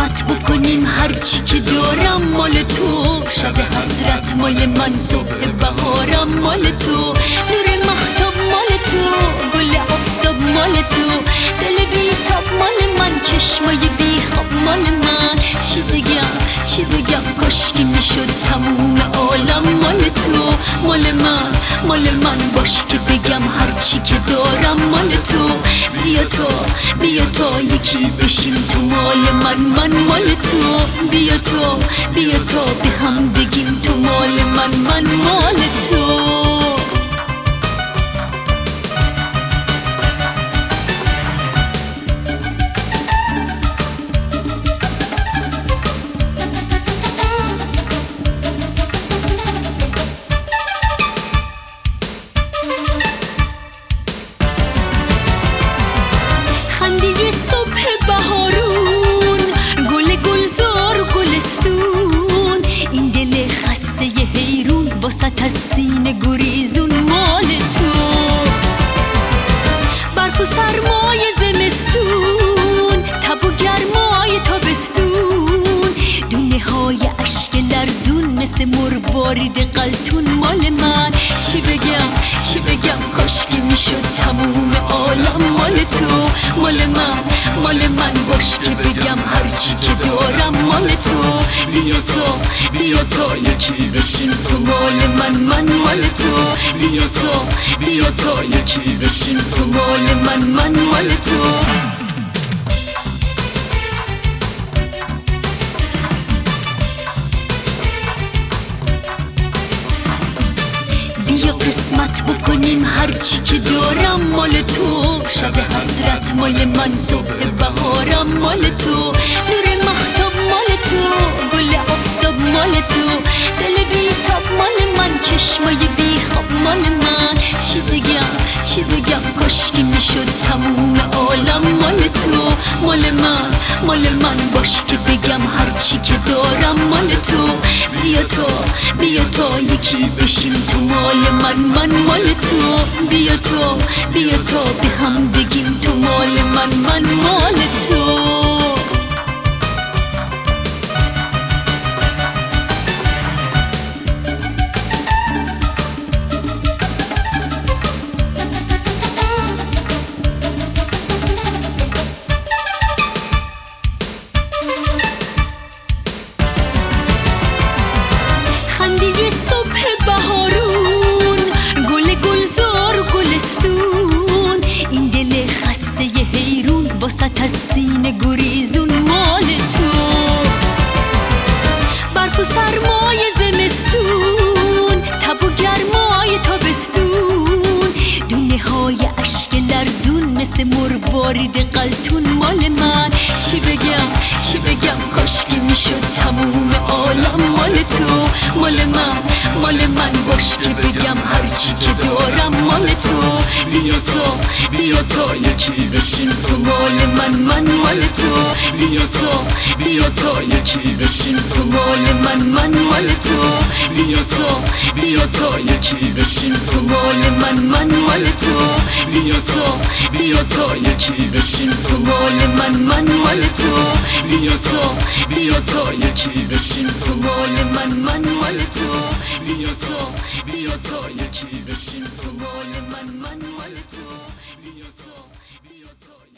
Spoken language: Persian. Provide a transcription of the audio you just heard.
قسمت بکنیم هرچی که دارم مال تو، شب حسرت مال من، صبح بهارم مال تو، نور مهتاب مال تو، گل آفتاب مال تو، دل بی تاب مال من، چشمای بی خواب مال من. چی بگم کاشکی میشد تموم عالم مال تو، مال من باش که بگم هرچی که دارم مال تو. بیا تا یکی بشیم تو مال من مال تو. بیا تا به هم بگیم تو مال من مال تو. گریزون مال تو، برف و سرمای زمستون، تب و گرمای تابستون، دونه های اشک لرزون مثل مروارید قلتون مال من. چی بگم کاشکی میشد تموم عالم مال تو، مال من باش که بگم هرچی که دارم مال تو. بیا تا یکی بشیم تو مال من مال تو. بیا تا یکی بشیم تو مال من مال تو. بیا قسمت بکنیم هرچی که دارم مال تو، شب حسرت مال من، صبح بهارم مال تو، نور مهتاب مال تو، گل آفتاب مال تو، دل بی تاب مال من، چشمای بی خواب مال من. چی بگم کاشکی میشد تموم عالم مال تو، مال من باش که بگم هرچی که دارم مال تو. بیا تا یکی بشیم تو مال من مال تو. بیا تا به هم بگیم تو مال من مال تو. گریزون مال تو، برف و سرمای زمستون، تب و گرمای تابستون، دونه های اشک لرزون مثل مروارید قلتون مال من. چی بگم کاشکی میشد تموم عالم مال تو، مال من باش که بگم هرچی که دارم مال تو. بیا تا یکی بشیم تو مال من مال تو. بیا تا یکی بشیم تو مال من مال تو. بیا تا یکی بشیم تو مال من مال تو. بیا تا یکی بشیم تو مال من مال تو. بیا تا یکی بشیم تو مال من مال تو. بیا تا یکی بشیم تو مال من مال تو. بیا تا